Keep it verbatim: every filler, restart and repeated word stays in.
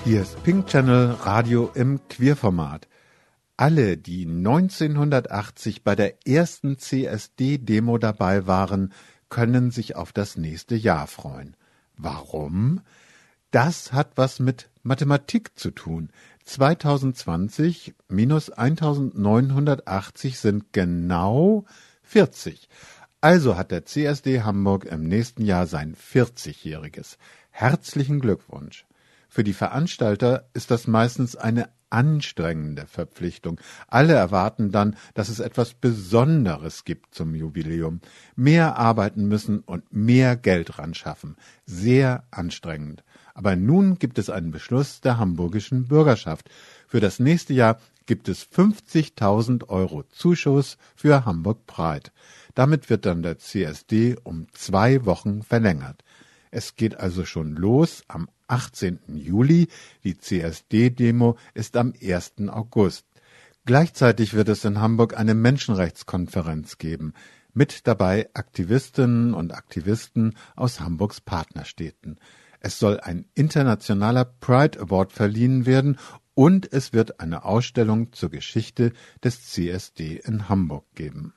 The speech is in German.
Hier ist Pink Channel Radio im Queerformat. Alle, die neunzehnhundertachtzig bei der ersten C S D-Demo dabei waren, können sich auf das nächste Jahr freuen. Warum? Das hat was mit Mathematik zu tun. zweitausendzwanzig minus eintausendneunhundertachtzig sind genau vierzig. Also hat der C S D Hamburg im nächsten Jahr sein vierzigjähriges. Herzlichen Glückwunsch. Für die Veranstalter ist das meistens eine anstrengende Verpflichtung. Alle erwarten dann, dass es etwas Besonderes gibt zum Jubiläum. Mehr arbeiten müssen und mehr Geld ran schaffen. Sehr anstrengend. Aber nun gibt es einen Beschluss der hamburgischen Bürgerschaft. Für das nächste Jahr gibt es fünfzigtausend Euro Zuschuss für Hamburg Pride. Damit wird dann der C S D um zwei Wochen verlängert. Es geht also schon los am achtzehnten Juli. Die C S D-Demo ist am ersten August. Gleichzeitig wird es in Hamburg eine Menschenrechtskonferenz geben. Mit dabei Aktivistinnen und Aktivisten aus Hamburgs Partnerstädten. Es soll ein internationaler Pride Award verliehen werden und es wird eine Ausstellung zur Geschichte des C S D in Hamburg geben.